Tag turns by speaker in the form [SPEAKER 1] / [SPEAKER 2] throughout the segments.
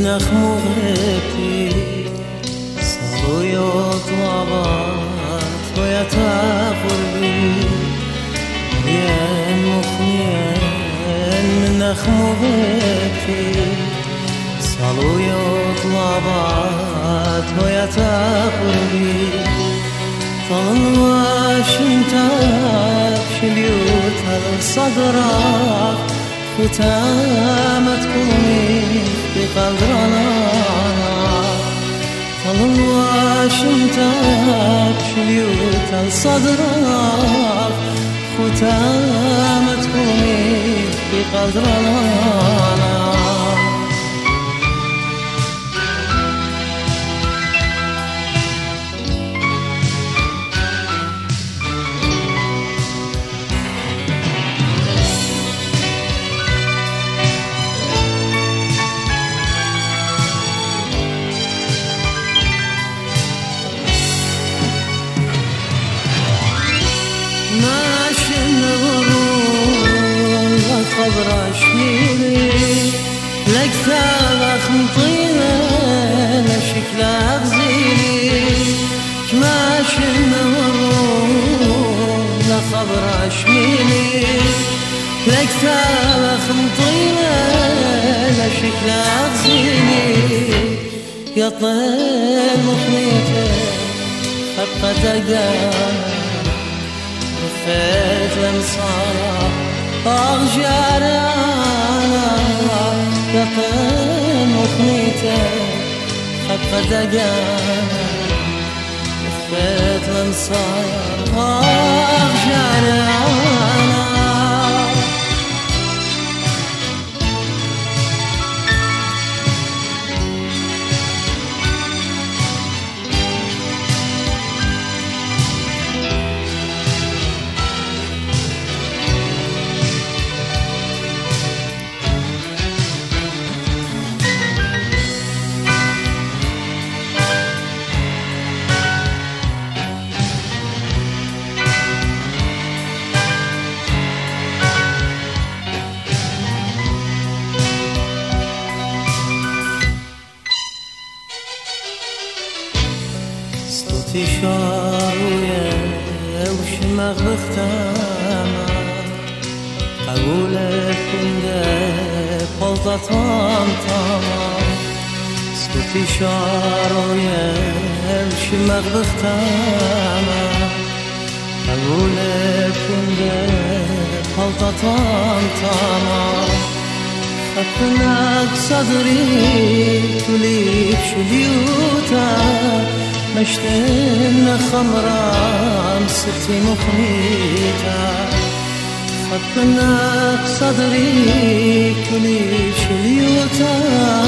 [SPEAKER 1] نخموغتي صاروا يطلبات ويتقربي ين مخنين نخموغتي صاروا يطلبات ويتقربي طلن واشنتك شليوت الصدرك ختامت قومي بقدرنا طلن واشنتك شليوت الصدرك ختامت قومي بقدرنا خبر عشميري لك ثابخ مطينة لشكل أغزيري كماشي النورون لخبر عشميري لك ثابخ مطينة لشكل أغزيري يطير مخنيته خبقة دقانا رفيت لمصارى أغجارانا يقين مخنيته خبقة دقانا رفيت لمصارى أغجارانا صوتي شاوية وشماغ بختامة قبولك كنده بلطة طامطامة صوتي شاوية وشماغ بختامة قبولك كنده بلطة طامطامة خطناك صدري تليك شليوتك مشتن خمرة مستي مخنيتا خطناك صدري كلي شليوتا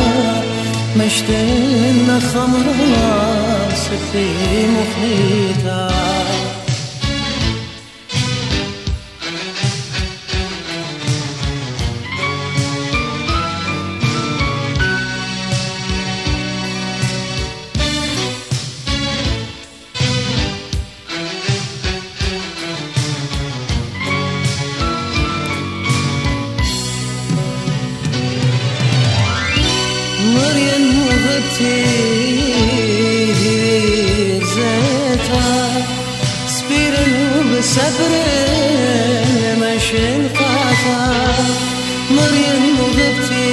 [SPEAKER 1] مشتن خمرة مستي مخنيتا مريم وغبتي زيتا صبيرن وبصبر مشين قاتا مريم وغبتي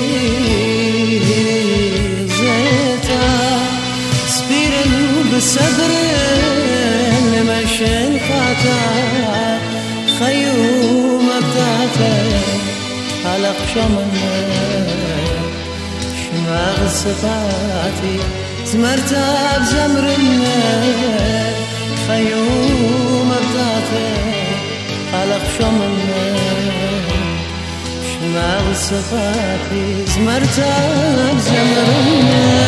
[SPEAKER 1] زيتا صبيرن وبصبر مشين قاتا خيوم ابتعتك على قشمنا شماغ صفاتي زمرتها بزمرنا خيوم ابتعتك على قشمنا شماغ صفاتي زمرتها بزمرنا